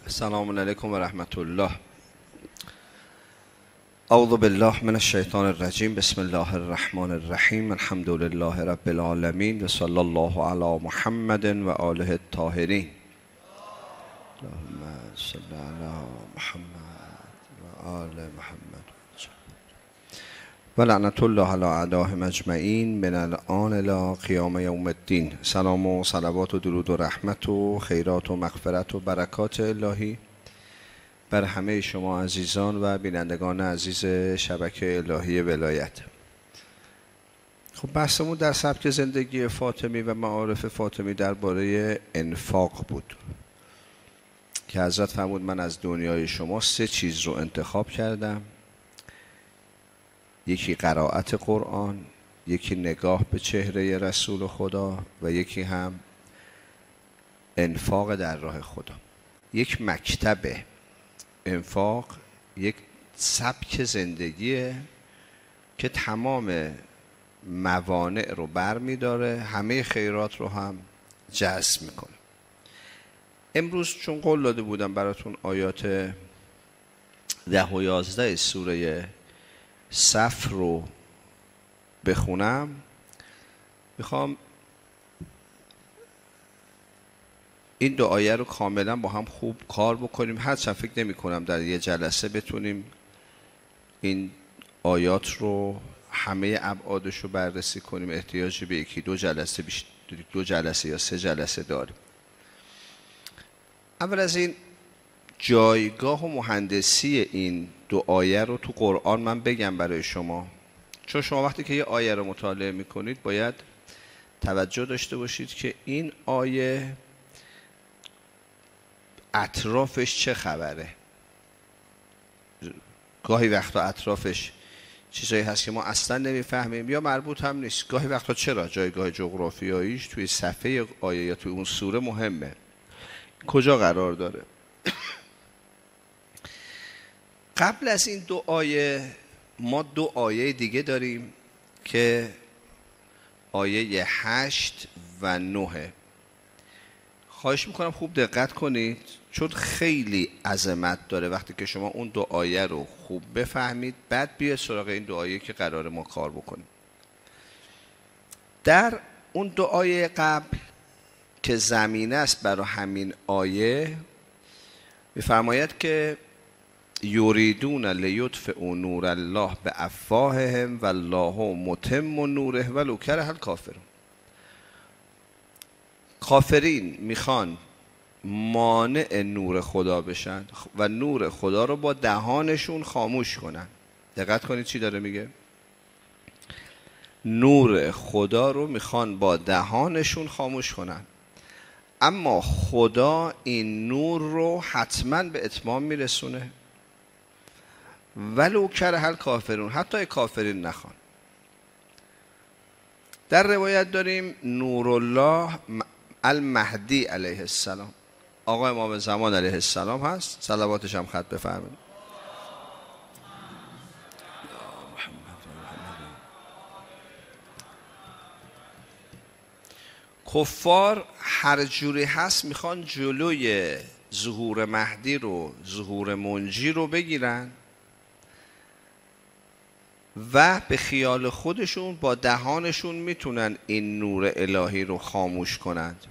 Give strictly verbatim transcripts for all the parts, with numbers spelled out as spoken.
السلام علیکم و رحمت الله. اعوذ بالله من الشیطان الرجیم. بسم الله الرحمن الرحیم. الحمد لله رب العالمین و صلی الله علی محمد و آله الطاهرین. اللهم صل علی محمد و آل محمد و لعنت الله علی اعدائهم اجمعین من الآن الی قیام یوم الدین. سلام و صلوات و درود و رحمت و خیرات و مغفرت و برکات الهی بر همه شما عزیزان و بینندگان عزیز شبکه الهی ولایت. خب بحثمون در سبک زندگی فاطمی و معارف فاطمی درباره انفاق بود که حضرت فرمود من از دنیای شما سه چیز رو انتخاب کردم: یکی قرائت قرآن، یکی نگاه به چهره رسول خدا و یکی هم انفاق در راه خدا. یک مکتب انفاق یک سبک زندگیه که تمام موانع رو بر می داره، همه خیرات رو هم جذب میکنه. امروز چون قول داده بودم براتون آیات ده و یازده سوره صف رو بخونم، میخوام این دو آیه رو کاملا با هم خوب کار بکنیم. هرچند فکر نمی کنم در یه جلسه بتونیم این آیات رو همه ابعادش رو بررسی کنیم. احتیاجی به یکی دو جلسه بیشتر دو جلسه یا سه جلسه داریم. اول از این جایگاه و مهندسی این دو آیه رو تو قرآن من بگم برای شما، چون شما وقتی که یه آیه رو مطالعه میکنید باید توجه داشته باشید که این آیه اطرافش چه خبره. گاهی وقتا اطرافش چیزایی هست که ما اصلا نمیفهمیم یا مربوط هم نیست. گاهی وقتا چرا جایگاه جغرافیاییش توی صفحه آیه یا توی اون سوره مهمه، کجا قرار داره. قبل از این دو آیه ما دو آیه دیگه داریم که آیه هشت و نه. خواهش میکنم خوب دقت کنید چون خیلی عظمت داره وقتی که شما اون دو آیه رو خوب بفهمید بعد بیاید سراغ این دو آیه که قرار ما کار بکنیم. در اون دو آیه قبل که زمینه است برای همین آیه میفرماید که یریدون لیطفئوا نور الله بافواههم والله متم نوره ولو کره الکافرون. کافرین میخوان مانع نور خدا بشن و نور خدا رو با دهانشون خاموش کنن. دقت کنید چی داره میگه؟ نور خدا رو میخوان با دهانشون خاموش کنن، اما خدا این نور رو حتما به اتمام میرسونه ولو کره الکافرون، حتی کافرین نخوان. در روایت داریم نور الله المهدی علیه السلام، آقا امام زمان علیه السلام هست، صلواتش هم خط بفرمایید. کفار هر جوری هست میخوان جلوی ظهور مهدی رو، ظهور منجی رو بگیرن و به خیال خودشون با دهانشون میتونن این نور الهی رو خاموش کنند،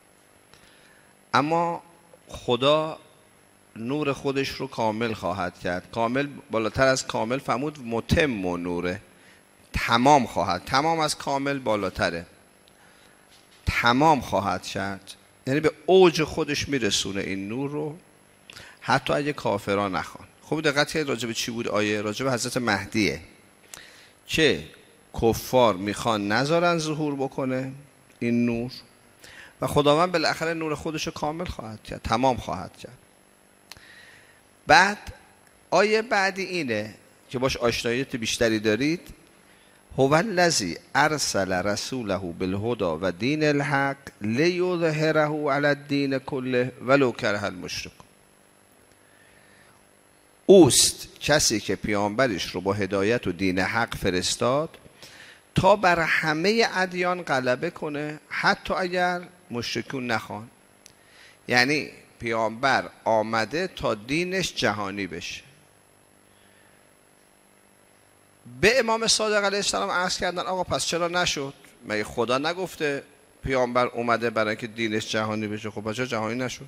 اما خدا نور خودش رو کامل خواهد کرد. کامل بالاتر از کامل فرمود متم و نوره، تمام خواهد، تمام از کامل بالاتره، تمام خواهد کرد، یعنی به اوج خودش میرسونه این نور رو حتی اگه کافران نخوان. خب دقت کنید راجع به چی بود آیه؟ راجع به حضرت مهدیه که کفار میخوان نذارن ظهور بکنه این نور و خداوند بالاخره نور خودش رو کامل خواهد کرد، تمام خواهد کرد. بعد آیه بعدی اینه که باش آشناییت بیشتری دارید: هو الذی ارسل رسوله بالهدى و دین الحق لیظهره علی الدین کله ولو کره المشرکون. اوست کسی که پیامبرش رو با هدایت و دین حق فرستاد تا بر همه ادیان غلبه کنه حتی اگر مشرکون نخوان. یعنی پیامبر آمده تا دینش جهانی بشه. به امام صادق علیه السلام عرض کردن آقا پس چرا نشد؟ مگه خدا نگفته پیامبر اومده برای اینکه دینش جهانی بشه؟ خب چرا جهانی نشد؟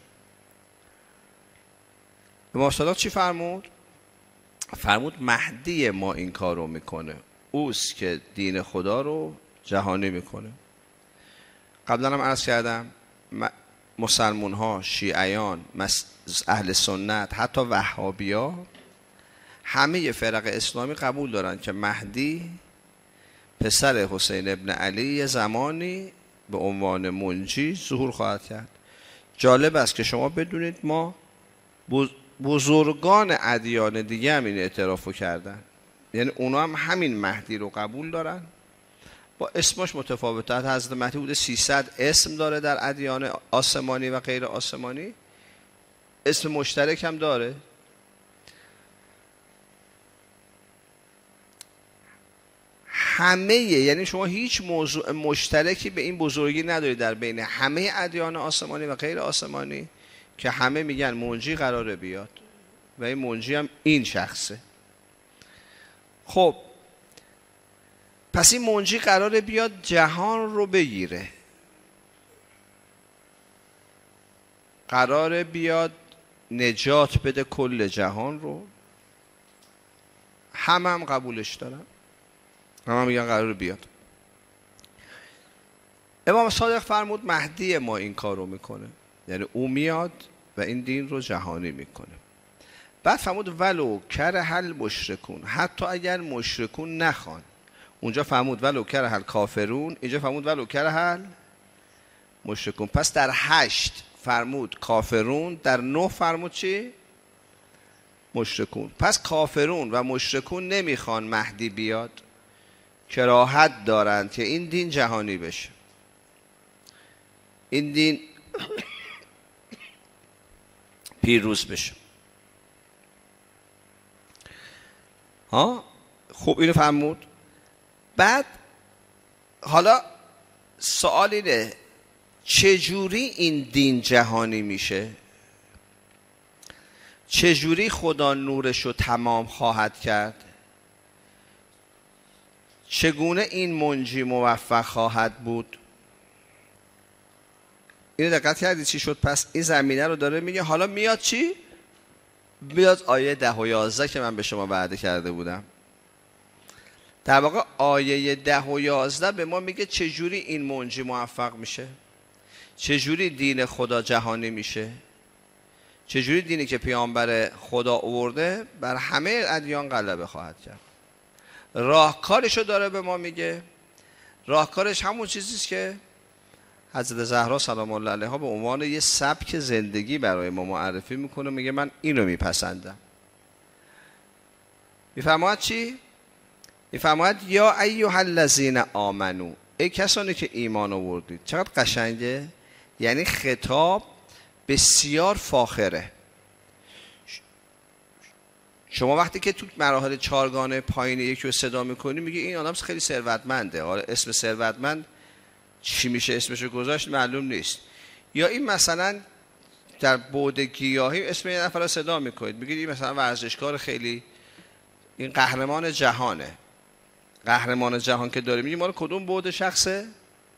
امام صادق چی فرمود؟ فرمود مهدی ما این کار رو میکنه، اوست که دین خدا رو جهانی میکنه. قبلا هم عرض کردم مسلمون ها، شیعیان، اهل سنت، حتی وهابی ها، همه فرق اسلامی قبول دارن که مهدی پسر حسین ابن علی یه زمانی به عنوان منجی ظهور خواهد کرد. جالب است که شما بدونید ما بزرگان ادیان دیگه هم این اعترافو کردن، یعنی اونا هم همین مهدی رو قبول دارن، با اسمش متفاوته. حضرت مهدی بوده سیصد اسم داره در ادیان آسمانی و غیر آسمانی، اسم مشترک هم داره. همه، یعنی شما هیچ موضوع مشترکی به این بزرگی ندارید در بین همه ادیان آسمانی و غیر آسمانی که همه میگن منجی قراره بیاد و این منجی هم این شخصه. خب پس این منجی قراره بیاد جهان رو بگیره، قراره بیاد نجات بده کل جهان رو. همه هم قبولش دارن، همه هم میگن قراره بیاد. امام صادق فرمود مهدی ما این کار رو میکنه، یعنی او میاد و این دین رو جهانی میکنه. بعد فرمود ولو کره المشرکون، حتی اگر مشرکون نخوان. اونجا فرمود ولو کره الکافرون، اینجا فرمود ولو کره المشرکون. پس در هشت فرمود کافرون، در نه فرمود چی؟ مشرکون. پس کافرون و مشرکون نمیخوان مهدی بیاد، کراهت دارند که این دین جهانی بشه، این دین پیروز بشه. ها خوب اینو فرمود. بعد حالا سوال اینه چجوری این دین جهانی میشه؟ چجوری خدا نورش رو تمام خواهد کرد؟ چگونه این منجی موفق خواهد بود؟ اینو دقت کردی چی شد؟ پس این زمینه رو داره میگه. حالا میاد چی؟ میاد آیه ده و یازده که من به شما وعده کرده بودم. در واقع آیه ده و یازده به ما میگه چجوری این منجی موفق میشه، چجوری دین خدا جهانی میشه، چجوری دینی که پیامبر خدا آورده بر همه ادیان غلبه خواهد کرد. راهکارشو داره به ما میگه. راهکارش همون چیزیست که حضرت زهرا سلام الله علیها به عنوان یه سبک زندگی برای ما معرفی میکنه. میگه من اینو میپسندم. میفرماید چی؟ میفرماید یا ایها الذین آمنو، ای کسانی که ایمان آوردید. چقدر قشنگه، یعنی خطاب بسیار فاخره. شما وقتی که تو مراحل چارگانه پایین یکی رو صدا میکنی میگی این آدم خیلی ثروتمنده. حالا اسم ثروتمند چی میشه اسمشو گذاشت معلوم نیست. یا این مثلا در بعد گیاهی اسم یه نفر رو صدا میکنید میگید این مثلا ورزشکار خیلی، این قهرمان جهانه. قهرمان جهان که داره میگی مال کدوم بعد شخصه؟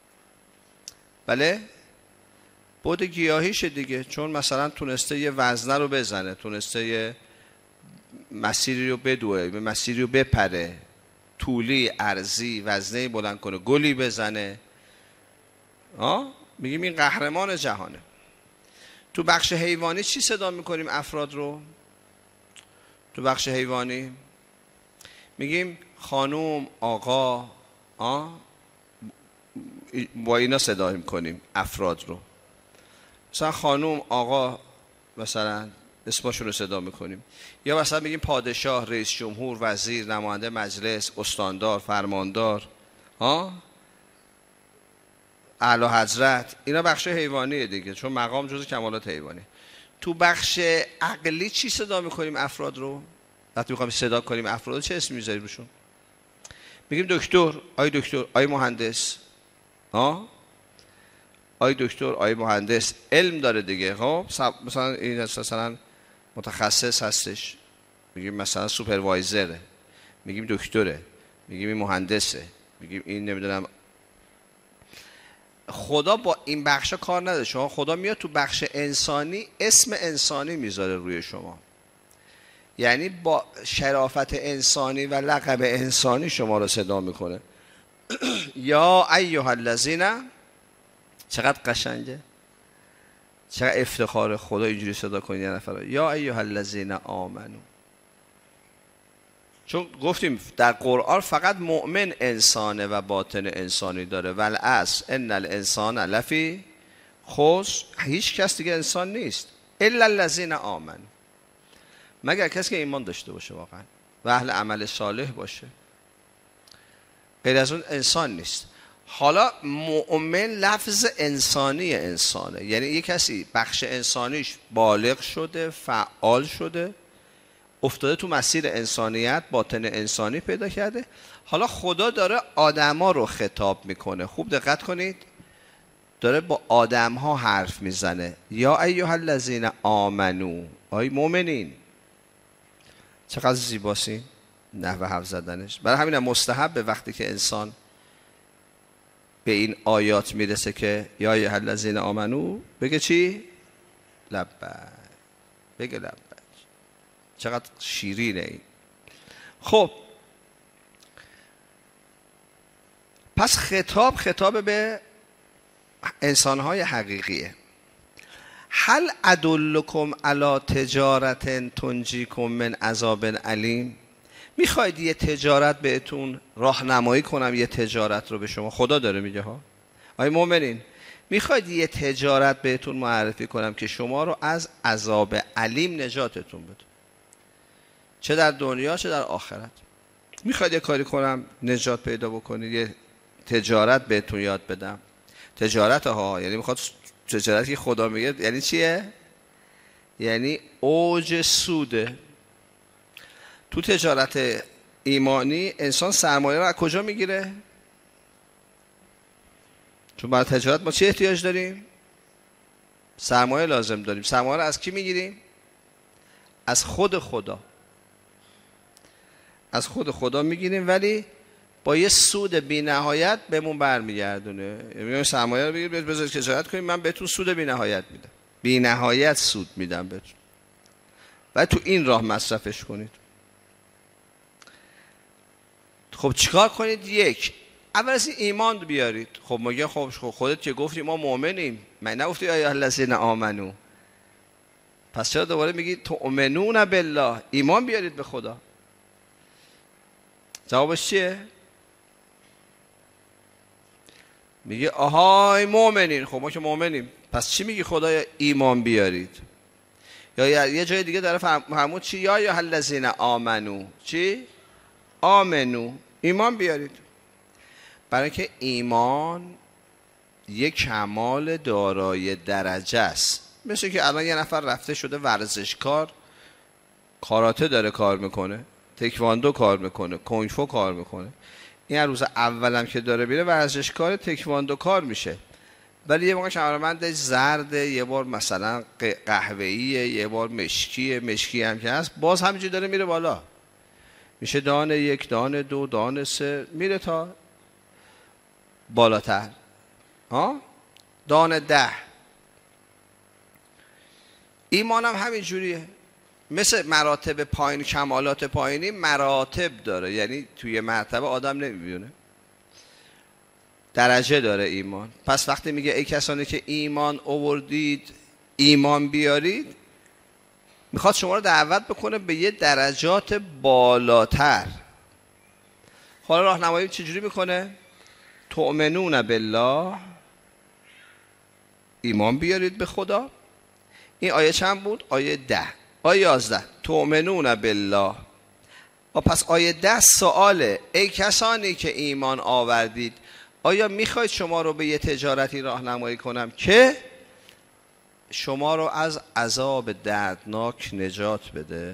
بله بعد گیاهیشه دیگه، چون مثلا تونسته یه وزنه رو بزنه، تونسته یه مسیری رو بدوه، مسیری رو بپره، طولی، عرضی، وزنه بلند کنه، گلی بزنه. آه میگیم این قهرمان جهانه. تو بخش حیوانی چی صدا میکنیم افراد رو؟ تو بخش حیوانی میگیم خانوم، آقا، آه با اینا صدا میکنیم افراد رو. مثلا خانوم، آقا، مثلا اسمشون رو صدا میکنیم. یا مثلا میگیم پادشاه، رئیس جمهور، وزیر، نماینده مجلس، استاندار، فرماندار، ها، اعلی حضرت. اینا بخش حیوانیه دیگه، چون مقام جزو کمالات حیوانی. تو بخش عقلی چی صدا میکنیم افراد رو؟ وقتی میخوایم صدا کنیم افراد رو چه اسمی میذاریم روشون؟ میگیم دکتر، آی دکتر، آی مهندس، ها، آی دکتر، آی مهندس، علم داره دیگه. خب مثلا این مثلا متخصص هستش، میگیم مثلا سوپروایزره، میگیم دکتره، میگیم این مهندسه، میگیم این نمیدونم. خدا با این بخشا کار نداره. شما خدا میاد تو بخش انسانی اسم انسانی میذاره روی شما، یعنی با شرافت انسانی و لقب انسانی شما رو صدا میکنه. یا ایها الذین، چقدر قشنگه، چقدر افتخار خدا اینجوری صدا کنید یه نفر، یا ایها الذین آمنو. چون گفتیم در قرآن فقط مؤمن انسانه و باطن انسانی داره. والعصر ان الانسان لفی خسر، هیچ کس دیگه انسان نیست الا الذین آمنو، مگر کسی که ایمان داشته باشه واقعا و اهل عمل صالح باشه، غیر از اون انسان نیست. حالا مؤمن لفظ انسانی انسانه، یعنی یک کسی بخش انسانیش بالغ شده، فعال شده، افتاده تو مسیر انسانیت، باطن انسانی پیدا کرده. حالا خدا داره آدما رو خطاب میکنه، خوب دقت کنید، داره با آدم ها حرف میزنه. یا ایها الذین آمنو، آی مؤمنین. چقدر زیباست نحوه حرف زدنش. برای همین مستحب به وقتی که انسان به این آیات میرسه که یا ایها الذین آمنو، بگه چی؟ لبیک، بگه لبیک. چقدر شیرینه این. خب پس خطاب خطاب به انسانهای حقیقیه. هل ادلکم علی تجارت تنجیکم من عذاب علیم، میخواید یه تجارت بهتون راهنمایی کنم، یه تجارت رو به شما، خدا داره میگه ها، آی مؤمنین، میخواید یه تجارت بهتون معرفی کنم که شما رو از عذاب علیم نجاتتون بده، چه در دنیا چه در آخرت. میخواید یه کاری کنم نجات پیدا بکنید، یه تجارت بهتون یاد بدم. تجارت ها یعنی میخواد تجارتی که خدا میگه یعنی چیه؟ یعنی اوج سوده. تو تجارت ایمانی انسان سرمایه رو از کجا میگیره؟ چون برای تجارت ما چی احتیاج داریم؟ سرمایه لازم داریم. سرمایه رو از کی میگیریم؟ از خود خدا. از خود خدا میگیریم، ولی با یه سود بی نهایت بهمون برمیگردونه. میگم سرمایه رو بگیر بذارید تجارت کنید، من بهتون سود بی نهایت میدم، بی نهایت سود میدم بهتون، و تو این راه مصرفش کنید. خب چیکار کنید؟ یک، اول از ایمان بیارید. خب میگه خب خودت که گفتی ما مؤمنیم، من نگفتی آیا الذین آمنو، پس چرا دوباره میگی تؤمنون بالله، ایمان بیارید به خدا؟ جوابش چیه؟ میگه آهای مؤمنین. خب ما که مؤمنیم، پس چی میگی خدایا ایمان بیارید؟ یا یه جای دیگه داره فرمود چی؟ یا یا الذین آمنو، چی؟ آمنو، ایمان بیارید. برای که ایمان یک کمال دارای درجه است. مثل که الان یه نفر رفته شده ورزشکار، کاراته داره کار میکنه، تکواندو کار میکنه، کنگفو کار میکنه. این روز اولم که داره بیره ورزشکار تکواندو کار میشه، ولی یه موقع کمربندش زرده، یه بار مثلا قهوه‌ایه، یه بار مشکیه، مشکی هم که هست، باز همینجوری داره میره بالا، میشه دانه یک، دانه دو، دانه سه، میره تا بالاتر، ها دانه ده. ایمان هم همین جوریه، مثل مراتب پایین، کمالات پایینی مراتب داره، یعنی توی مرتبه آدم نمیبینه، درجه داره ایمان. پس وقتی میگه ای کسانی که ایمان آوردید ایمان بیارید، میخواد شما رو دعوت بکنه به یه درجات بالاتر. حالا راهنمایی چجوری میکنه؟ تؤمنون بالله، ایمان بیارید به خدا. این آیه چند بود؟ آیه ده. آیه یازده تؤمنون بالله. و پس آیه ده سواله، ای کسانی که ایمان آوردید، آیا میخواید شما رو به یه تجارتی راهنمایی کنم که شما رو از عذاب دردناک نجات بده؟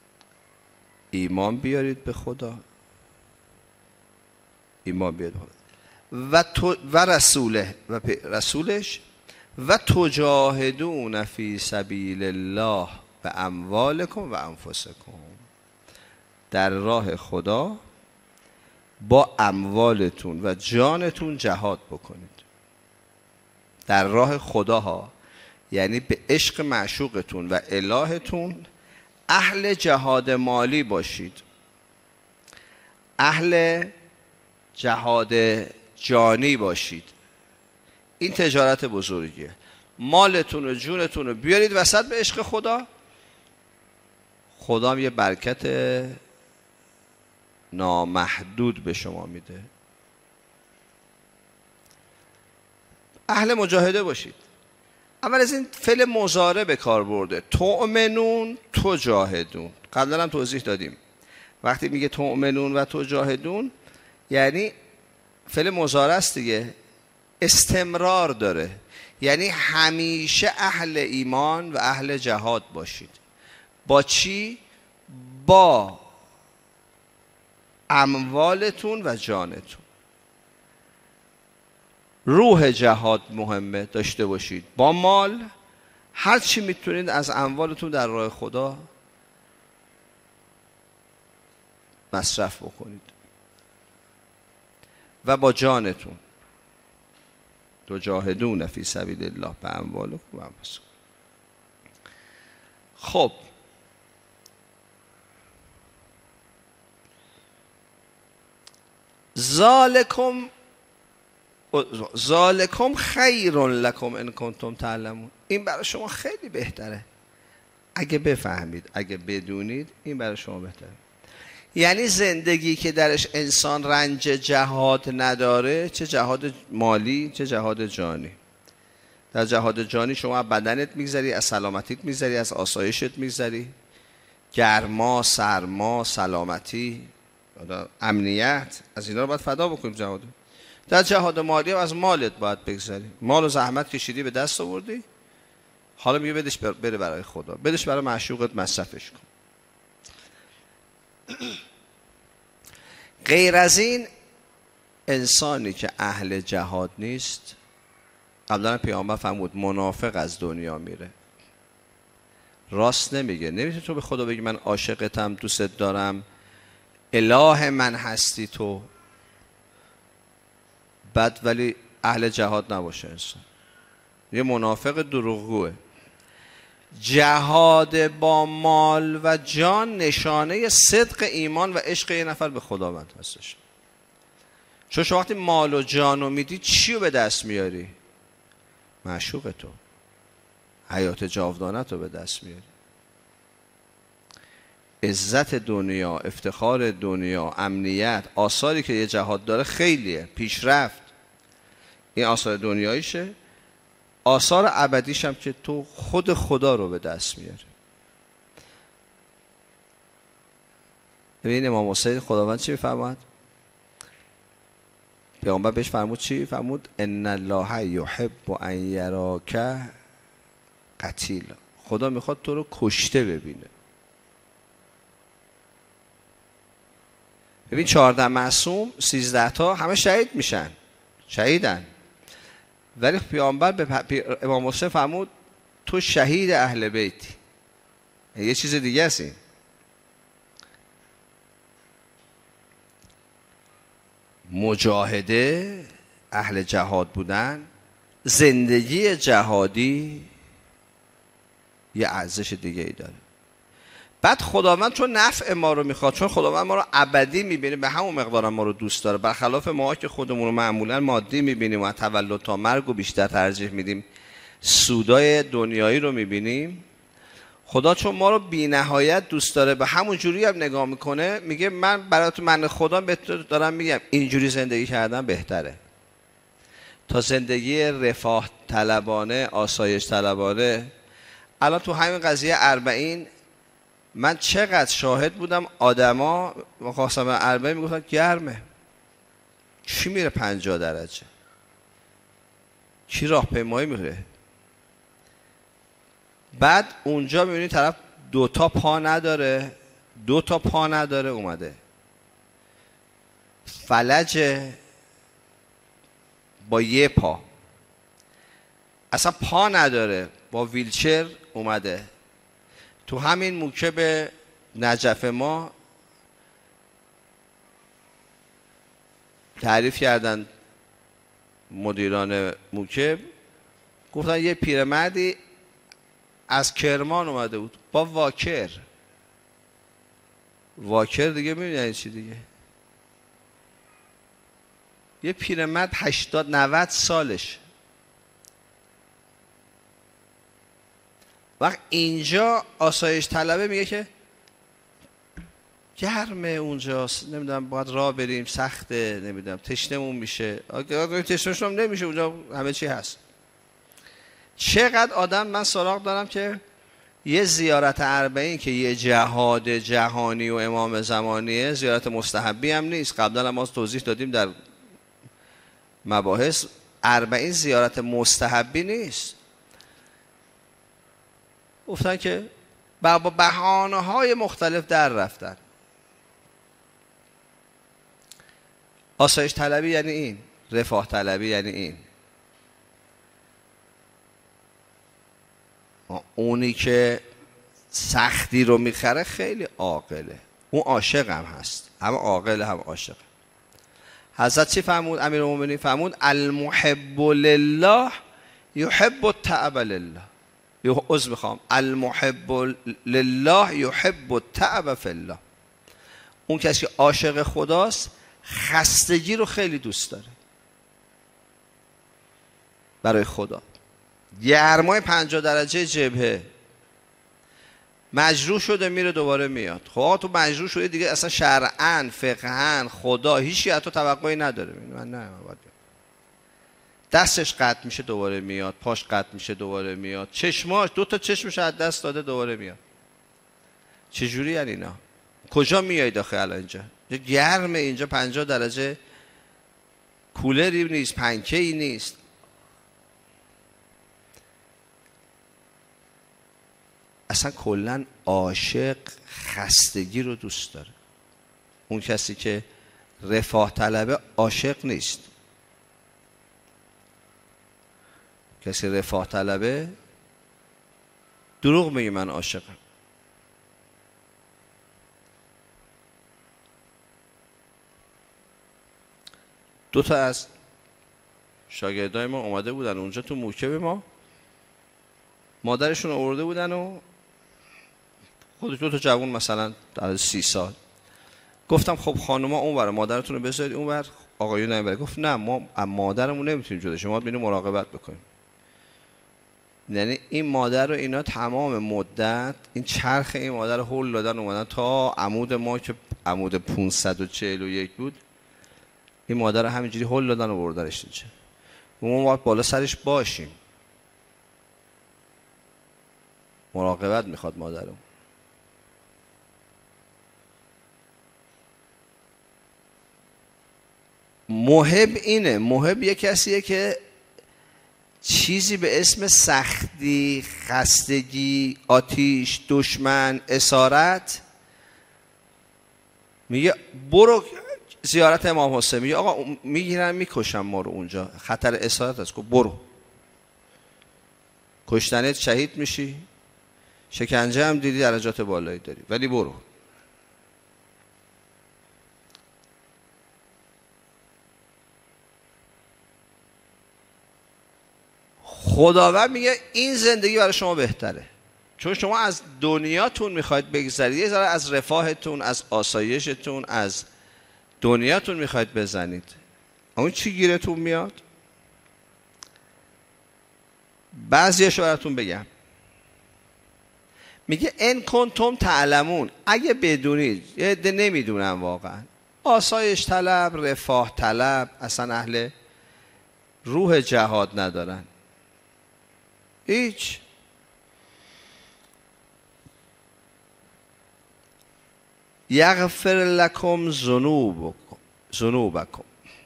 ایمان بیارید به خدا، ایمان بیارید به خدا. و, تو و رسوله و رسولش و تجاهدون فی سبیل الله و اموالکم و انفسکم، در راه خدا با اموالتون و جانتون جهاد بکنید. در راه خدا ها یعنی به عشق معشوقتون و الهتون اهل جهاد مالی باشید، اهل جهاد جانی باشید. این تجارت بزرگیه. مالتون و جونتون رو بیارید وسط به عشق خدا، خدا هم یه برکت نامحدود به شما میده. اهل مجاهده باشید. اول از این فعل مضارع به کار برده، تؤمنون تجاهدون. قبلا هم توضیح دادیم وقتی میگه تؤمنون و تجاهدون یعنی فعل مضارع است دیگه، استمرار داره، یعنی همیشه اهل ایمان و اهل جهاد باشید. با چی؟ با اموالتون و جانتون. روح جهاد مهمه داشته باشید. با مال هر چی میتونید از اموالتون در راه خدا مصرف بکنید و با جانتون تجاهدون فی سبیل الله به اموالکم و انفسکم. خب ذالکم ذالکم خیر لکم ان کنتم تعلمون. این برای شما خیلی بهتره اگه بفهمید، اگه بدونید این برای شما بهتره. یعنی زندگی که درش انسان رنج جهاد نداره، چه جهاد مالی چه جهاد جانی. در جهاد جانی شما بدنت میگذری، از سلامتیت میگذری، از آسایشت میگذری، گرما، سرما، سلامتی، امنیت، از اینا رو باید فدا بکنیم جهاد. در جهاد مالی هم از مالت باید بگذری. مال و زحمت کشیدی به دست آوردی، حالا میگه بدش بره برای خدا، بدش برای معشوقت مصرفش کن. غیر از این انسانی که اهل جهاد نیست، قبلا پیامبر فرمود منافق از دنیا میره. راست نمیگه. نمیتونی تو به خدا بگی من عاشقتم، دوستت دارم، اله من هستی تو، بعد ولی اهل جهاد نباشه انسان. یه منافق دروغگوه. جهاد با مال و جان نشانه صدق ایمان و عشق یه نفر به خداوند هستش. چون شما وقتی مال و جان رو میدی چی رو به دست میاری؟ معشوق تو، حیات جاودانت رو به دست میاری. عزت دنیا، افتخار دنیا، امنیت، آثاری که یه جهاد داره خیلیه، پیشرفت. این آثار دنیاییشه. آثار ابدیش هم که تو خود خدا رو به دست میاری. ببین امام حسین خداوند چی میفرماد؟ پیامبر بهش فرمود چی؟ فرمود ان الله یحب ان یراک قتیل. خدا میخواد تو رو کشته ببینه. ببین چهارده معصوم، سیزده تا همه شهید میشن، شهیدن، ولی پیامبر به امام حسین فرمود تو شهید اهل بیتی. یه چیز دیگه است این. مجاهده، اهل جهاد بودن، زندگی جهادی یه ارزش دیگه ای داره. بعد خداوند چون نفع ما رو میخواد، چون خداوند ما رو ابدی میبینه، به همون مقدار ما رو دوست داره، برخلاف ما که خودمون رو معمولا مادی میبینیم و تولد تا مرگ رو بیشتر ترجیح میدیم، سودای دنیایی رو میبینیم. خدا چون ما رو بی نهایت دوست داره، به همون جوری هم نگاه میکنه، میگه من برای تو، من خدا به تو دارم میگم اینجوری زندگی کردن بهتره تا زندگی رفاه طلبانه، آسایش طلبانه. الان تو همین قضیه اربعین من چقدر شاهد بودم آدما مخواستم اربعین میگفتن گرمه، چی میره پنجاه درجه، چی راهپیمایی میره. بعد اونجا میبینی طرف دو تا پا نداره، دو تا پا نداره، اومده فلج با یه پا، اصلا پا نداره، با ویلچر اومده. تو همین موکب نجف ما تعریف کردن مدیران موکب، گفتن یه پیرمردی از کرمان اومده بود با واکر. واکر دیگه می‌بینید چی دیگه؟ یه پیرمرد هشتاد نود سالش. وقت اینجا آسایش طلبه میگه که گرمه اونجاست، نمیدونم باید راه بریم، سخته، نمیدونم تشنمون میشه. اگه تشنمون نمیشه اونجا همه چی هست. چقدر آدم من سراغ دارم که یه زیارت اربعین که یه جهاد جهانی و امام زمانیه، زیارت مستحبی هم نیست. قبلا هم ما توضیح دادیم در مباحث، اربعین زیارت مستحبی نیست. گفتن که با بهانه های مختلف در رفتن. آسایش طلبی یعنی این، رفاه طلبی یعنی این. اونی که سختی رو میخره خیلی عاقله، اون عاشق هم هست، هم عاقل هم عاشق. حضرت چی فرمود؟ امیرالمومنین فرمود المحب لله یحب التعب لله. عذر میخوام، المحب لله یحب التعب فی الله. اون کسی که عاشق خداست خستگی رو خیلی دوست داره برای خدا. گرمای پنجاه درجه جبهه، مجروح شده میره دوباره میاد. خب تو مجروح شده دیگه، اصلا شرعاً فقهاً خدا هیچی از تو توقعی نداره. من نه باید. دستش قطع میشه دوباره میاد، پاش قطع میشه دوباره میاد، چشماش دو تا چشمش از دست داده دوباره میاد. چجوری یعنی اینا؟ کجا میای داخل اینجا؟ گرم اینجا پنجاه درجه، کولری نیست، پنکه‌ای نیست. اصلا کلن عاشق خستگی رو دوست داره. اون کسی که رفاه طلبه عاشق نیست. کسی رفاه طلبه دروغ میگه من عاشقم. دو تا از شاگردای ما اومده بودن اونجا تو موکب ما، مادرشون آورده بودن و خود دو تا جوان مثلا در سی سال. گفتم خب خانوما اونور، مادرتون رو بذارید اونور، آقایون اینور. گفت نه ما مادرمون نمیتونیم جدا، شما باید مراقبت بکنیم. یعنی این مادر رو اینا تمام مدت این چرخ این مادر رو هول دادن اومدن تا عمود ما که عمود پانصد و چهل و یک بود، این مادر رو همینجوری هول دادن و بردنش اینجا. ما باید بالا سرش باشیم، مراقبت میخواد مادرم. محب اینه، محب یه کسیه که چیزی به اسم سختی، خستگی، آتیش، دشمن، اسارت، میگه برو زیارت امام حسین، میگه آقا میگیرن میکشن ما رو اونجا، خطر اسارت است، برو کشتنت شهید میشی، شکنجه هم دیدی، درجات بالایی داری، ولی برو. خداوند میگه این زندگی برای شما بهتره، چون شما از دنیاتون میخواید بگذرید، یه ذره از رفاهتون، از آسایشتون، از دنیاتون میخواید بزنید. اون چی گیرتون میاد؟ بعضیشو براتون بگم. میگه ان کنتم تعلمون، اگه بدونید، یه عده نمیدونن واقعا، آسایش طلب، رفاه طلب، اصلا اهل روح جهاد ندارن، هیچ. یغفر لکم ذنوبکم ذنوبکم،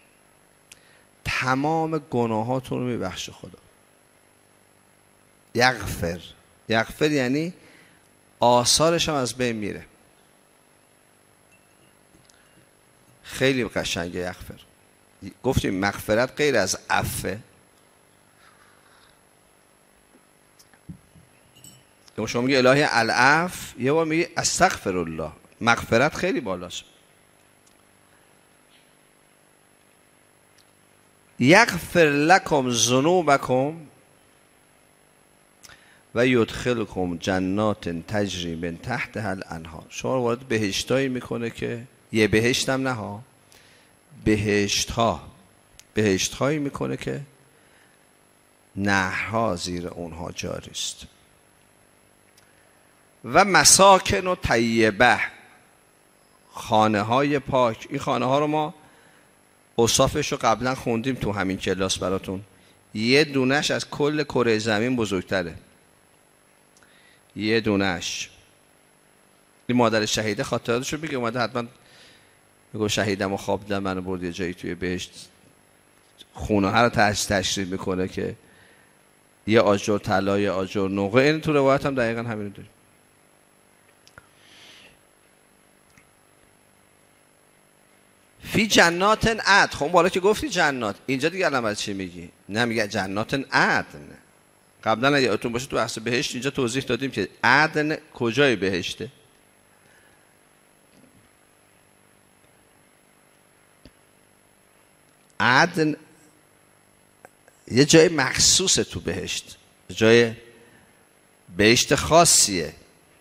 تمام گناهاتون رو میبخشه خدا. یغفر، یغفر یعنی آثارش هم از بین میره. خیلی قشنگه یغفر. گفتیم مغفرت غیر از عفو. شما میگه الهی العفو، یه بار میگه استغفر الله. مغفرت خیلی بالاست. یغفر لکم ذنوبکم و یدخلکم جنات تجری من تحتها الانهار. شما رو وارد بهشتایی میکنه که یه بهشت هم نه ها، بهشت ها، بهشت هایی میکنه که نهرها زیر اونها جاری است. و مساکن و طیبه، خانه های پاک. این خانه ها رو ما اوصافش رو قبلا خوندیم تو همین کلاس براتون. یه دونش از کل کره زمین بزرگتره، یه دونش. این مادر شهیده خاطراتش رو میگه، اومده حتما میگه شهیدم و خواب دیدم منو برد یه جایی توی بهشت، خونه ها رو تشریح میکنه که یه آجر طلا، یه آجر نقره. این تو روایت هم دقیقا همین رو داریم. فی جنات عدن. خب بالا که گفتی جنات، اینجا دیگه الان از چی میگی؟ نه میگه جنات عدن. قبلا اگه یادتون باشه تو بحث بهشت اینجا توضیح دادیم که عدن کجای بهشته. عدن یه جای مخصوصه تو بهشت، جای بهشت خاصیه.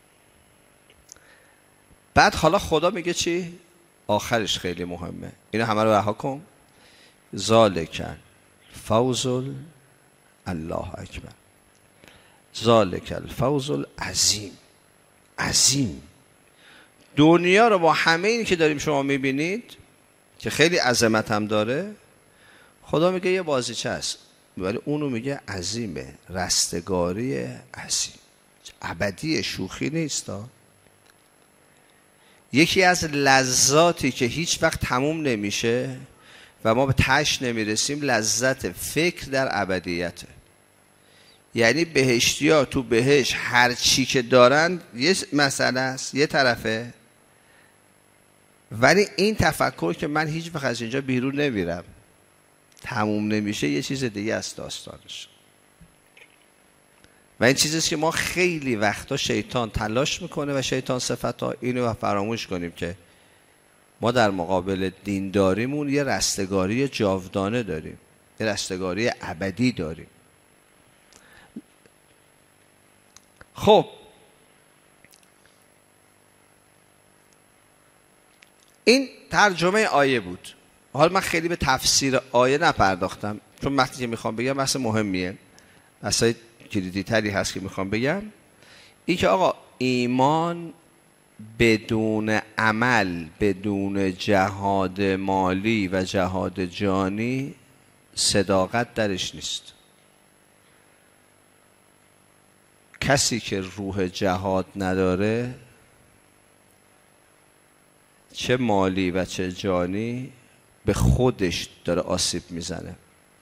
بعد حالا خدا میگه چی؟ آخرش خیلی مهمه، اینو همه رو رها کن. ذالک الفوز الله اکبر، ذالک الفوز العظیم. عظیم. دنیا رو با همه اینی که داریم شما میبینید که خیلی عظمت هم داره، خدا میگه یه بازیچه است، ولی اونو میگه عظیمه، رستگاری عظیم، ابدی، شوخی نیستا. یکی از لذاتی که هیچ وقت تموم نمیشه و ما به تهش نمیرسیم، لذت فکر در ابدیته. یعنی بهشتیا تو بهشت هر چی که دارن یه مسئله است، یه طرفه، ولی این تفکر که من هیچ وقت از اینجا بیرون نمیرم، تموم نمیشه، یه چیز دیگه است داستانش. و این چیزیست که ما خیلی وقتا شیطان تلاش میکنه و شیطان صفتا اینو فراموش کنیم که ما در مقابل دینداریمون یه رستگاری جاودانه داریم، یه رستگاری ابدی داریم. خب این ترجمه آیه بود. حالا من خیلی به تفسیر آیه نپرداختم، چون وقتی که میخوام بگم بحث مهمیه، بحثای کلیدی تری هست که میخوام بگم. این که آقا ایمان بدون عمل، بدون جهاد مالی و جهاد جانی، صداقت درش نیست. کسی که روح جهاد نداره، چه مالی و چه جانی، به خودش داره آسیب میزنه.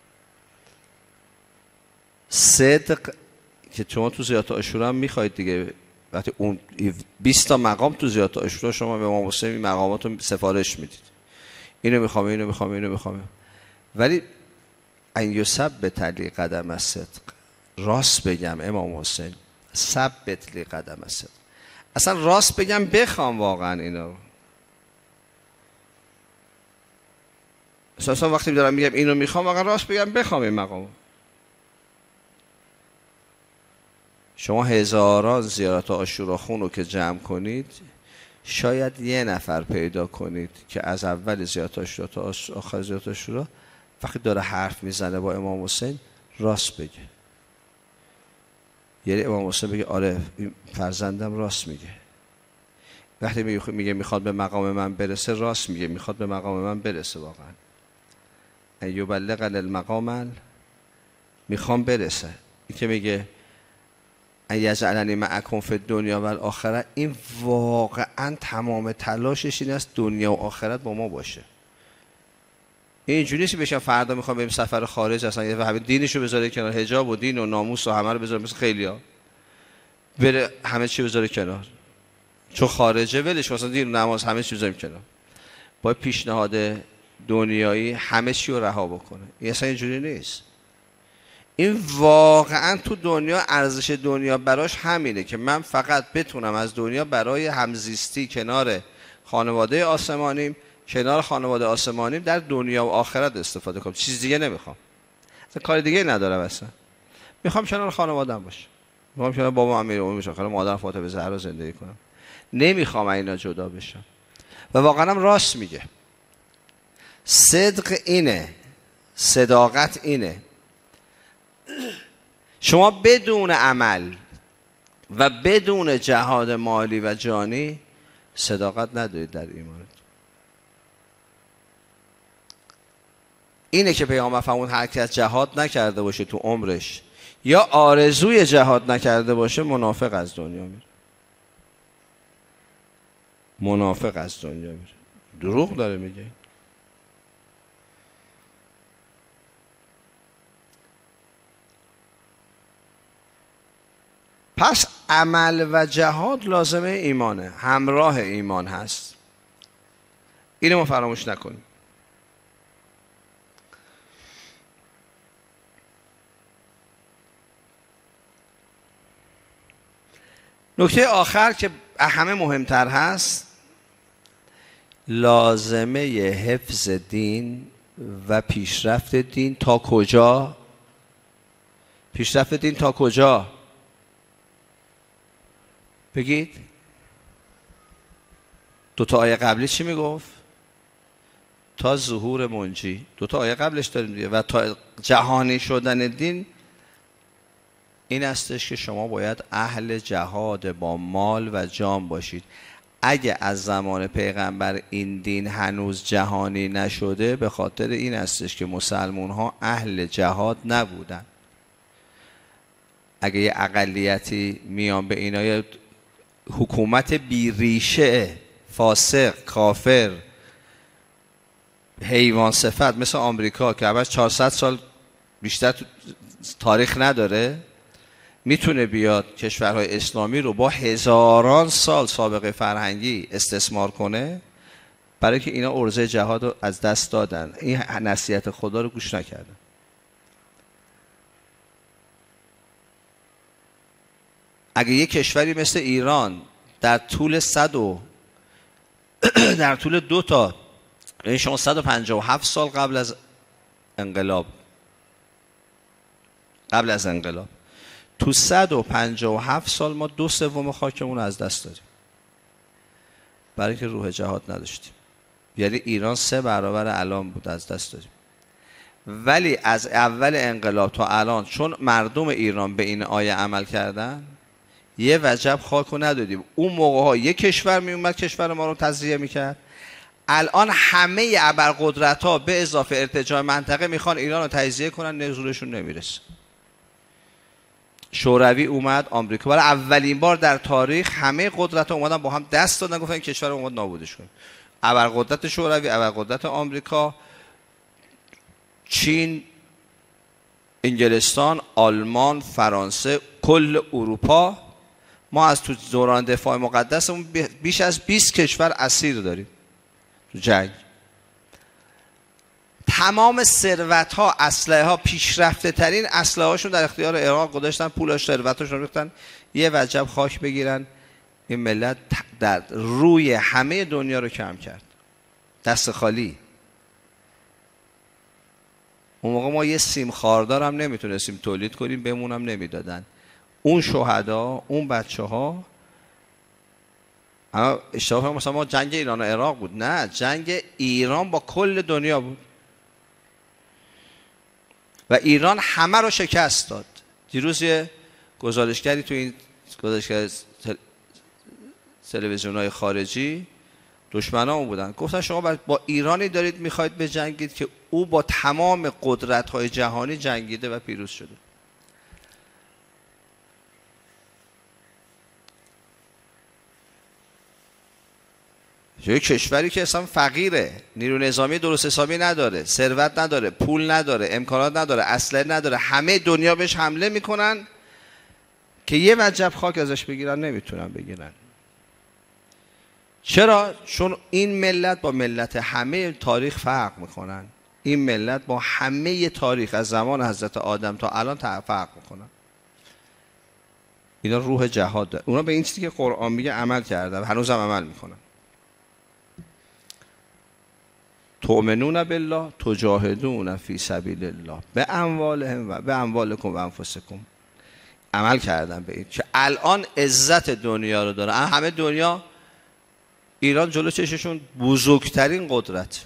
صدق که شما تو زیارت عاشورا هم میخواید دیگه، وقتی اون بیست تا مقام تو زیارت عاشورا شما به امام حسین این مقامات رو سفارش میدید، اینو میخوام، اینو میخوام، اینو میخوام، ولی ان یثبت لی قدم الصدق، راست بگم امام حسین، ثبت لی قدم الصدق، اصلا راست بگم بخوام واقعا اینو. اصلا وقتی دارم میگم اینو میخوام، واقعا راست بگم بخوام این مقامو. شما هزاران زیارت عاشورا خون رو که جمع کنید، شاید یه نفر پیدا کنید که از اول زیارت عاشورا تا آخر زیارت عاشورا وقتی داره حرف میزنه با امام حسین راست بگه. یعنی امام حسین بگه آره این فرزندم راست میگه. وقتی میگه میخواد به مقام من برسه، راست میگه، میخواد به مقام من برسه واقعا. ان یبلغ المقام، میخوام برسه. این که میگه ان یجعلنی معکم فی الدنیا و الاخره، این واقعا تمام تلاشش این است دنیا و آخرت با ما باشه. اینجوری نیست بشم فردا میخوام بریم سفر خارج، اصلا یه همه دینشو بذاره کنار، حجاب و دین و ناموس و همه رو بذاره مثل خیلیا، بره همه چی بذاره کنار، چون خارجه ولش، مثلا دین و نماز همه چی بذاریم کنار. با پیشنهاد دنیایی همه چی رو رها بکنه. این اصلا اینجوری نیست. این واقعا تو دنیا ارزش دنیا براش همینه که من فقط بتونم از دنیا برای همزیستی کنار خانواده آسمانیم، کنار خانواده آسمانیم در دنیا و آخرت استفاده کنم. چیز دیگه نمیخوام. اصلا کار دیگه ندارم اصلا. میخوام کنار خانواده‌ام باشم. میخوام کنار بابا امیرالمومنین باشم، کنار مادرم فاطمه زهرا زندگی کنم. نمیخوام اینا جدا بشم. و واقعا هم راست میگه. صدق اینه، صداقت اینه. شما بدون عمل و بدون جهاد مالی و جانی صداقت ندارید در ایمانت. اینه که پیامبر فرمود هر کس جهاد نکرده باشه تو عمرش یا آرزوی جهاد نکرده باشه منافق از دنیا میره. منافق از دنیا میره. دروغ داره میگه. پس عمل و جهاد لازمه ایمانه، همراه ایمان هست. اینو ما فراموش نکنیم. نکته آخر که همه مهمتر هست، لازمه حفظ دین و پیشرفت دین تا کجا؟ پیشرفت دین تا کجا؟ بگید. دو تا آیه قبلی چی میگفت؟ تا ظهور منجی. دو تا آیه قبلش داریم دیگه. و تا جهانی شدن دین این استش که شما باید اهل جهاد با مال و جان باشید. اگه از زمان پیغمبر این دین هنوز جهانی نشده به خاطر این استش که مسلمون ها اهل جهاد نبودن. اگه یه اقلیتی میان به اینا حکومت بی ریشه، فاسق، کافر، حیوان صفت مثل آمریکا که همش چهارصد سال بیشتر تاریخ نداره، میتونه بیاد کشورهای اسلامی رو با هزاران سال سابقه فرهنگی استثمار کنه، برای که اینا عرضه جهاد رو از دست دادن. این نصیحت خدا رو گوش نکردن. اگه یک کشوری مثل ایران در طول صد و در طول دو تا یعنی شما صد و پنجاه و هفت سال قبل از انقلاب قبل از انقلاب تو صد و پنجاه و هفت سال ما دو سوم خاکمون رو از دست دادیم برای که روح جهاد نداشتیم. یعنی ایران سه برابر الان بود از دست دادیم. ولی از اول انقلاب تا الان چون مردم ایران به این آیه عمل کردن یه وجب خاک رو ندادیم. اون موقع ها یک کشور می اومد کشور ما رو تزریه میکرد. الان همه ابرقدرت ها به اضافه ارتجاع منطقه میخوان ایران رو تجزیه کنن، نزولشون نمیرسه. شوروی اومد، آمریکا، برای اولین بار در تاریخ همه قدرت ها اومدن با هم دست دادن گفتن این کشور رو اومد نابودش کنیم. ابرقدرت شوروی، ابرقدرت آمریکا، چین، انگلستان، آلمان، فرانسه، کل اروپا. ما از تو دوران دفاع مقدسمون بیش از بیست کشور اسیر داریم تو جنگ. تمام ثروت ها، اسلحه ها، پیشرفته ترین اسلحه هاشون در اختیار عراق گذاشتن، پولاش، ثروتاشون ریختن یه وجب خاک بگیرن. این ملت در روی همه دنیا رو کم کرد، دست خالی. اون موقع ما یه سیم خاردار هم نمیتونستیم تولید کنیم، بهمونم نمیدادن. اون شهدا، اون بچه ها، اما اشتباه مثلا ما جنگ ایران و عراق بود، نه، جنگ ایران با کل دنیا بود و ایران همه رو شکست داد. دیروز یه گزارشگری تو این گزارشگر تلویزیون‌های خارجی دشمنان بودن، گفتن شما با ایرانی دارید میخواید بجنگید که او با تمام قدرت‌های جهانی جنگیده و پیروز شده. یک کشوری که اصلا فقیره، نیرو نظامی درست حسابی نداره، ثروت نداره، پول نداره، امکانات نداره، اسلحه نداره، همه دنیا بهش حمله میکنن که یه وجب خاک ازش بگیرن نمیتونن بگیرن. چرا؟ چون این ملت با ملت همه تاریخ فرق میکنن. این ملت با همه تاریخ از زمان حضرت آدم تا الان فرق میکنن. اینا روح جهاد داره. اونا به این چیزی که قرآن میگه عمل کردن، هنوز هم عمل میکنن. تؤمنون بالله تجاهدون فی سبیل الله به اموالهم و به اموالکم و انفسکم. عمل کردن به این که الان عزت دنیا رو داره. همه دنیا، ایران جلو چششون بزرگترین قدرت،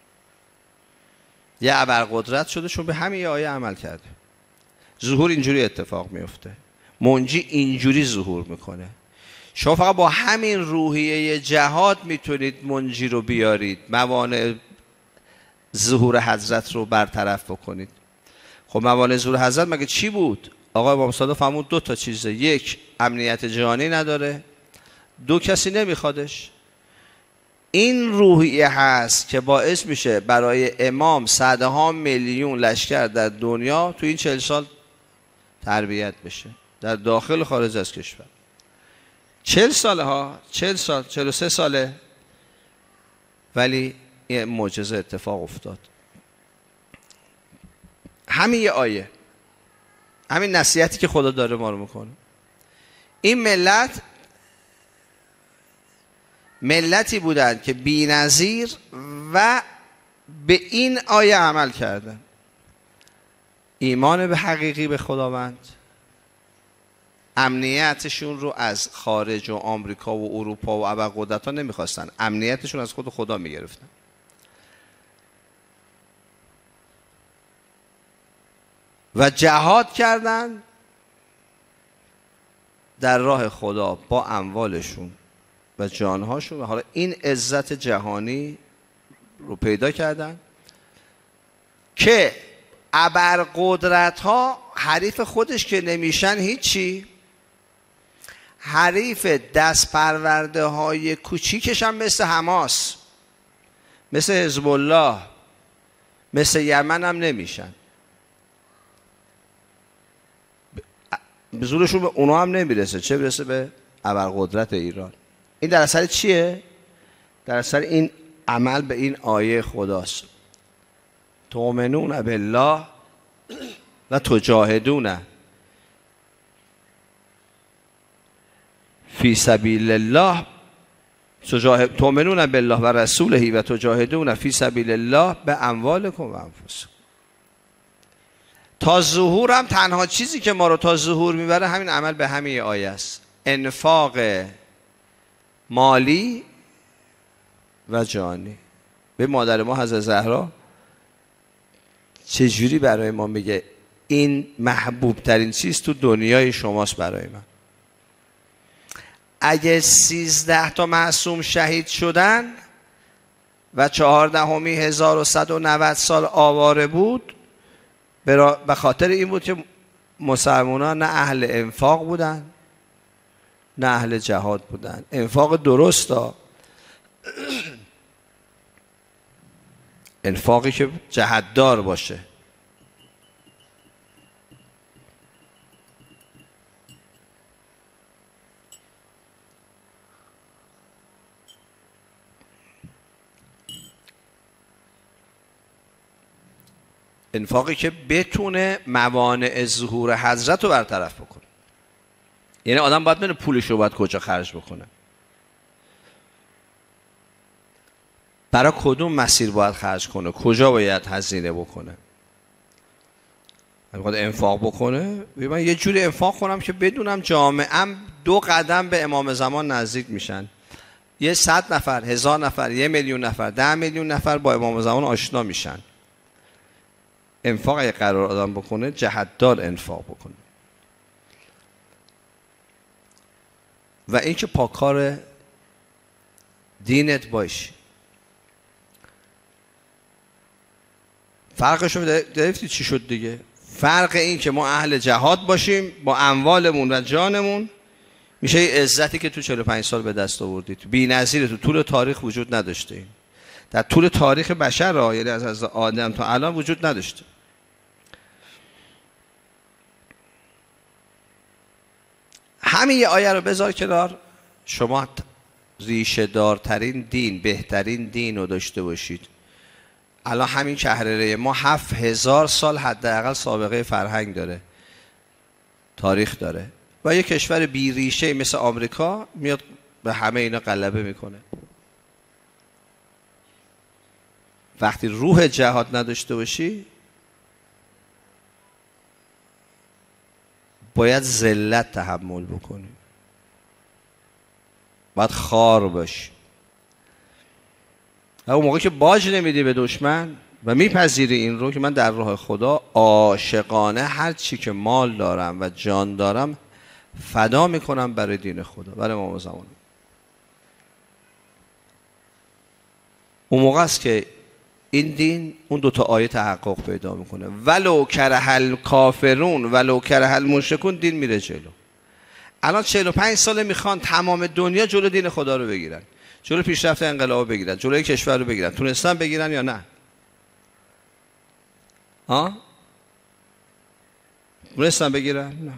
یه ابرقدرت شده چون به همین آیه عمل کرده. ظهور اینجوری اتفاق میفته، منجی اینجوری ظهور میکنه. شما فقط با همین روحیه جهاد میتونید منجی رو بیارید، موانع ظهور حضرت رو برطرف بکنید. خب موانع ظهور حضرت مگه چی بود؟ آقای امام صادق فرمود دو تا چیزه: یک، امنیت جهانی نداره، دو، کسی نمیخوادش. این روحیه هست که باعث میشه برای امام صدها میلیون لشکر در دنیا تو این چهل سال تربیت بشه، در داخل و خارج از کشور. چهل ساله ها، چهل سال، چهل و سه ساله، ولی یه معجزه اتفاق افتاد. همین یه آیه، همین نصیحتی که خدا داره ما رو میکنه. این ملت ملتی بودند که بی‌نظیر و به این آیه عمل کردن. ایمان به حقیقی به خداوند، امنیتشون رو از خارج و آمریکا و اروپا و ابرقدرت‌ها نمیخواستن، امنیتشون از خود خدا میگرفتن. و جهاد کردن در راه خدا با اموالشون و جانهاشون و حالا این عزت جهانی رو پیدا کردن که ابرقدرت‌ها حریف خودش که نمیشن هیچی، حریف دست پرورده های کوچیکش هم مثل حماس، مثل حزب الله، مثل یمن هم نمیشن. به زورشون به اونا هم نمیرسه، چه برسه به ابرقدرت ایران. این در اثر چیه؟ در اثر این عمل به این آیه خداست: تؤمنون بالله و تجاهدون فی سبیل الله. تؤمنون بالله و رسوله و تجاهدون فی سبیل الله به اموالکم و انفسکم. تا ظهور هم تنها چیزی که ما رو تا ظهور میبره همین عمل به همین آیه است: انفاق مالی و جانی. به مادر ما حضرت زهرا چجوری برای ما میگه این محبوب ترین چیز تو دنیای شماست برای من. اگه سیزده تا معصوم شهید شدن و چهاردهمی هزار و صد و نود سال آواره بود، به خاطر این بود که مسلمانان نه اهل انفاق بودن نه اهل جهاد بودن. انفاق درست ها، انفاقی که جهتدار باشه. انفاقی که بتونه موانع ظهور حضرت رو برطرف بکنه. یعنی آدم باید ببینه پولش رو باید کجا خرج بکنه، برای کدوم مسیر باید خرج کنه، کجا باید هزینه بکنه. باید انفاق بکنه. من یه جوری انفاق کنم که بدونم جامعه‌ام دو قدم به امام زمان نزدیک میشن. یه صد نفر، هزار نفر، یه میلیون نفر، ده میلیون نفر با امام زمان آشنا میشن. انفاق اگه قرار آدم بکنه، جهتدار انفاق بکنه. و این که پاکار دینت باشی. فرقش رو دریفتی چی شد دیگه؟ فرق این که ما اهل جهاد باشیم با اموالمون و جانمون میشه یه عزتی که تو چهل و پنج سال به دست آوردید. بی‌نظیره، تو طول تاریخ وجود نداشته. این در طول تاریخ بشر را، یعنی از از آدم تا الان وجود نداشته. همین یه آیه رو بذار کنار. شما ریشه دارترین دین، بهترین دین رو داشته باشید. الان همین کهرره ما هفت هزار سال حداقل سابقه فرهنگ داره، تاریخ داره، و یه کشور بی ریشه مثل آمریکا میاد به همه اینا غلبه میکنه. وقتی روح جهاد نداشته باشی باید ذلت تحمل بکنی، باید خار باشی. اون موقع که باج نمیدی به دشمن و میپذیری این رو که من در راه خدا عاشقانه هر چی که مال دارم و جان دارم فدا میکنم برای دین خدا، برای امام زمان. اون موقع است که این دین اون دوتا آیه تحقق پیدا میکنه. ولو کره الکافرون ولو کره المشرکون، دین میره جلو. الان چهل و پنج ساله میخوان تمام دنیا جلو دین خدا رو بگیرن، جلو پیشرفت انقلاب بگیرن، جلوی کشور رو بگیرن. تونستن بگیرن یا نه؟ ها؟ تونستن بگیرن؟ نه.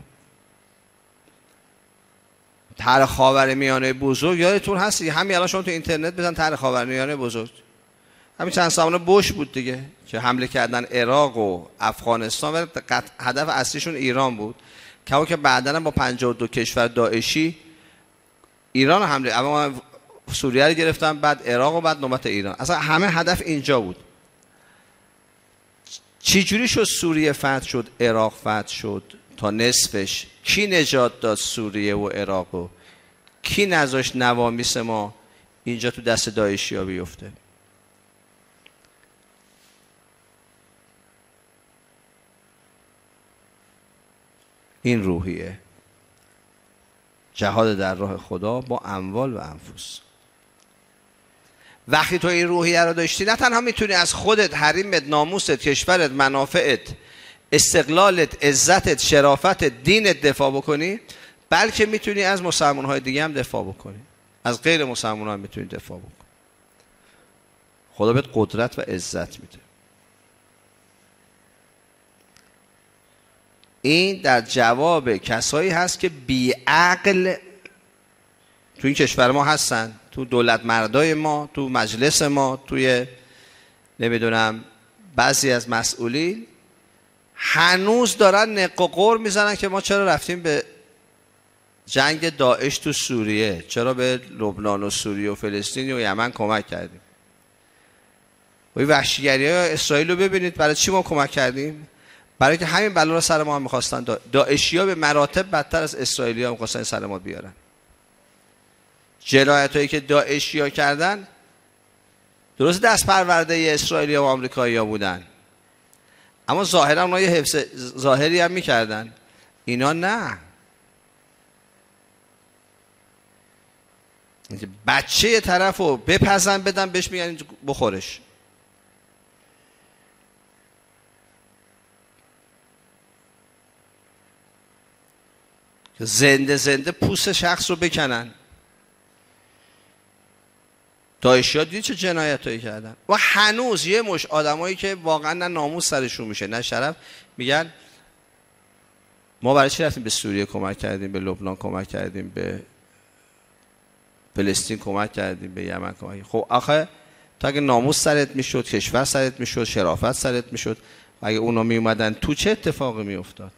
طرح خاورمیانه بزرگ یادتون هست؟ همین الان شما تو اینترنت بزن طرح خاورمیانه بزرگ، همین چند سال بوش بود دیگه که حمله کردن عراق و افغانستان و هدف اصلیشون ایران بود، که که بعداً با پنجاه و دو کشور داعشی ایران حمله، اما سوریه رو گرفتن، بعد عراق و بعد نوبت ایران. اصلا همه هدف اینجا بود. چی جوری شد سوریه فتح شد، عراق فتح شد تا نصفش؟ کی نجات داد سوریه و عراقو؟ کی نذاشت نوامیس ما اینجا تو دست داعشی ها بیفته؟ این روحیه جهاد در راه خدا با اموال و انفس. وقتی تو این روحیه رو داشتی، نه تنها میتونی از خودت، حریمت، ناموست، کشورت، منافعت، استقلالت، عزتت، شرافت، دینت دفاع بکنی، بلکه میتونی از مسلمان‌های دیگه هم دفاع بکنی، از غیر مسلمان‌ها هم میتونی دفاع بکنی. خدا بهت قدرت و عزت میده. این در جواب کسایی هست که بیعقل تو این کشور ما هستن، تو دولت مردای ما، تو مجلس ما، توی نمیدونم بعضی از مسئولین هنوز دارن نق و قور میزنن که ما چرا رفتیم به جنگ داعش تو سوریه، چرا به لبنان و سوریه و فلسطین و یمن کمک کردیم. و این وحشیگری های اسرائیل رو ببینید، برای چی ما کمک کردیم؟ برای که همین بلا رو سر ما هم میخواستن. داعشی ها به مراتب بدتر از اسرائیلی ها میخواستن سر ما بیارن. جنایت هایی که داعشی ها کردن درست دست پرورده اسرائیلی ها و آمریکایی ها بودن، اما ظاهرا اونا یه حفظ ظاهری هم میکردن، اینا نه. بچه یه طرف رو بپزن بدن بهش میگن بخورش. زنده زنده پوست شخص رو بکنن. داعشی ها دید چه جنایت هایی کردن. و هنوز یه مش آدمایی که واقعا نه ناموس سرشون میشه نه شرف، میگن ما برای چی رفتیم به سوریه کمک کردیم، به لبنان کمک کردیم، به فلسطین کمک کردیم، به یمن کمک. خب آخه تا اگه ناموس سرت میشد، کشور سرت میشد، شرافت سرت میشد، اگه اونا میومدن تو چه اتفاقی میافتاد؟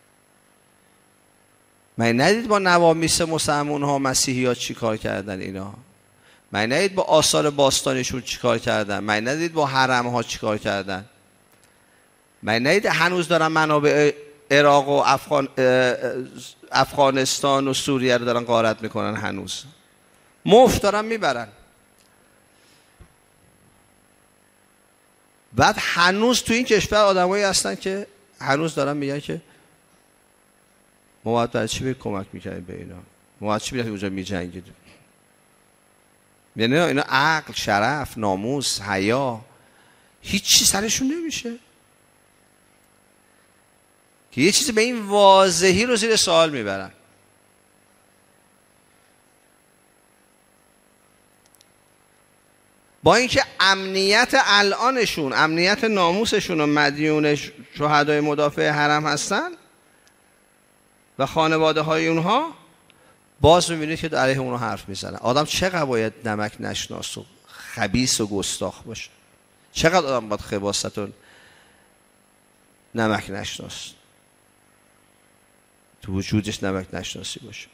من ندید با نوامیس مسلمون ها مسیحی ها چی کار کردن اینا؟ من ندید با آثار باستانشون چی کار کردن؟ من ندید با حرم ها چی کار کردن؟ من ندید هنوز دارن منابع عراق و افغان افغانستان و سوریه رو دارن غارت میکنن، هنوز مفت دارن میبرن. بعد هنوز تو این کشور آدمایی هستن که هنوز دارن میگن که ما باید برای چی به کمک میکردیم به اینا، ما باید چی بیدیم اونجا میجنگیدیم. یعنی اینا عقل، شرف، ناموس، حیا هیچ چی سرشون نمیشه که یه چیزی به این واضحی رو زیر سوال میبرن. با اینکه امنیت الانشون، امنیت ناموسشون و مدیون شهدای مدافع حرم هستن و خانواده های اونها، باز میبینید که علیه اونو حرف میزنه. آدم چقدر باید نمک نشناس و خبیث و گستاخ باشه؟ چقدر آدم باید خباثت و نمک نشناس، تو وجودش نمک نشناسی باشه؟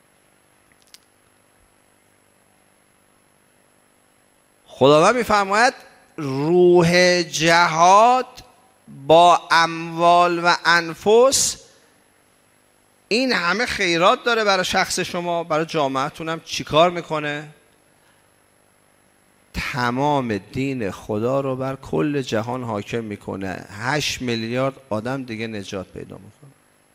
خداوند میفرماید روح جهاد با اموال و انفس، این همه خیرات داره برای شخص شما، برای جامعهتون هم چیکار میکنه؟ تمام دین خدا رو بر کل جهان حاکم میکنه. هشت میلیارد آدم دیگه نجات پیدا میکنه،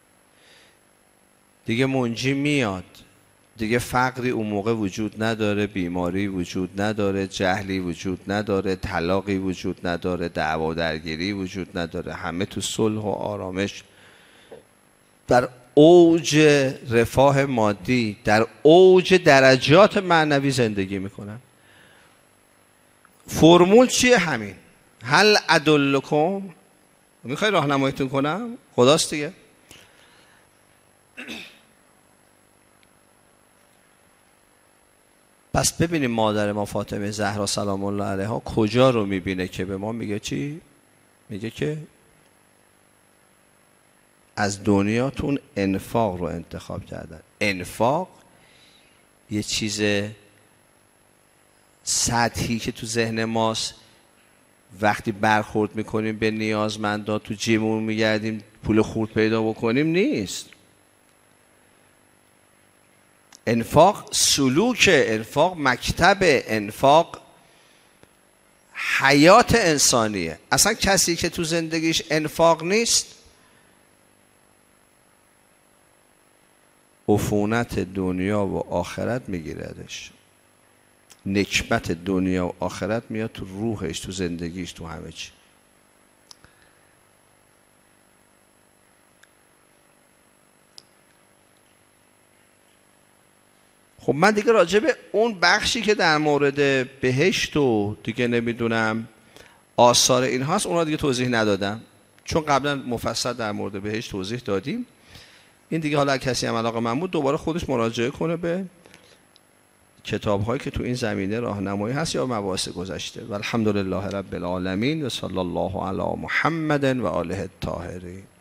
دیگه منجی میاد، دیگه فقری اون موقع وجود نداره، بیماری وجود نداره، جهلی وجود نداره، طلاقی وجود نداره، دعوا درگیری وجود نداره، همه تو صلح و آرامش، در اوج رفاه مادی، در اوج درجات معنوی زندگی میکنن. فرمول چیه؟ همین. هل ادلکم، میخوای راهنماییتون کنم؟ خداست دیگه. پس ببینیم مادر ما فاطمه زهرا سلام الله علیها کجا رو میبینه که به ما میگه چی؟ میگه که از دنیاتون انفاق رو انتخاب کردن. انفاق یه چیز سطحی که تو ذهن ماست، وقتی برخورد میکنیم به نیازمندان تو جیبمون میگردیم پول خورد پیدا بکنیم، نیست. انفاق سلوک، انفاق مکتب، انفاق حیات انسانیه. اصلا کسی که تو زندگیش انفاق نیست، عفونت دنیا و آخرت میگیردش. نکبت دنیا و آخرت میاد تو روحش، تو زندگیش، تو همه چی. خب من دیگه راجع به اون بخشی که در مورد بهشت و دیگه نمیدونم آثار این هاست، اونا دیگه توضیح ندادم، چون قبلا مفصل در مورد بهشت توضیح دادیم. این دیگه حالا کسی هم علاقه من بود دوباره خودش مراجعه کنه به کتاب هایی که تو این زمینه راهنمایی هست یا مباحث گذشته. و الحمدلله رب العالمین و صلی الله علی محمد و آله الطاهرین.